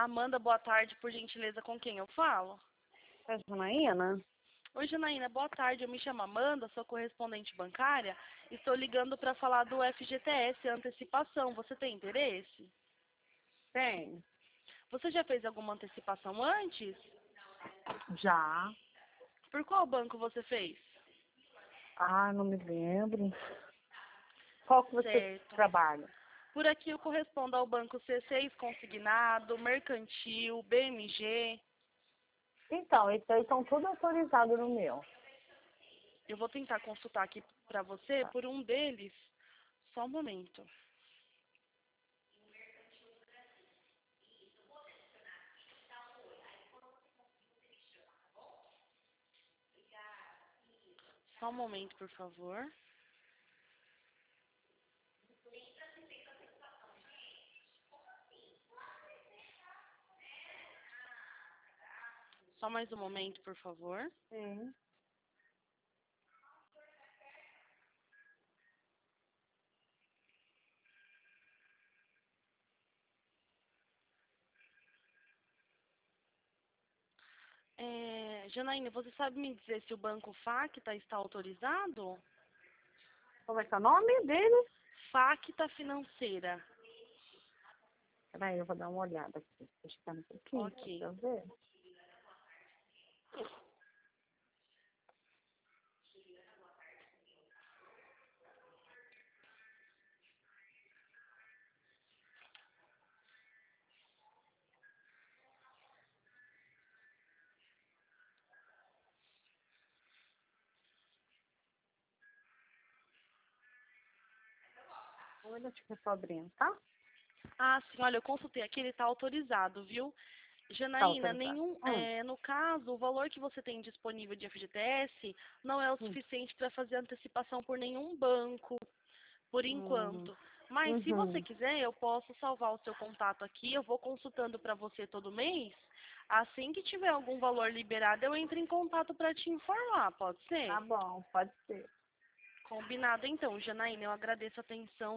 Amanda, boa tarde, por gentileza, com quem eu falo? É Janaína? Oi, Janaína, boa tarde, eu me chamo Amanda, sou correspondente bancária, estou ligando para falar do FGTS, antecipação, você tem interesse? Tem. Você já fez alguma antecipação antes? Já. Por qual banco você fez? Ah, não me lembro. Qual que você Certo. trabalha? Por aqui eu correspondo ao banco C6 Consignado, Mercantil, BMG. Então, esses aí estão tudo autorizados no meu. Eu vou tentar consultar aqui para você Tá. por um deles. Só um momento. Só um momento, por favor. Só mais um momento, por favor. Sim. Janaína, você sabe me dizer se o banco Facta está autorizado? Como é que é o nome dele? Facta Financeira. Peraí, eu vou dar uma olhada aqui. Deixa eu ficar um pouquinho, Ok. pra eu ver. Olha, deixa eu só abrindo, tá? Ah, sim, olha, eu consultei aqui, ele está autorizado, viu? Tá Janaína, autorizado. no caso, o valor que você tem disponível de FGTS não é o Hum. suficiente para fazer antecipação por nenhum banco, por Hum. enquanto. Mas se você Uhum. quiser, eu posso salvar o seu contato aqui, eu vou consultando para você todo mês. Assim que tiver algum valor liberado, eu entro em contato para te informar, pode Tá ser? bom, pode ser. Combinado então, Janaína, eu agradeço a atenção.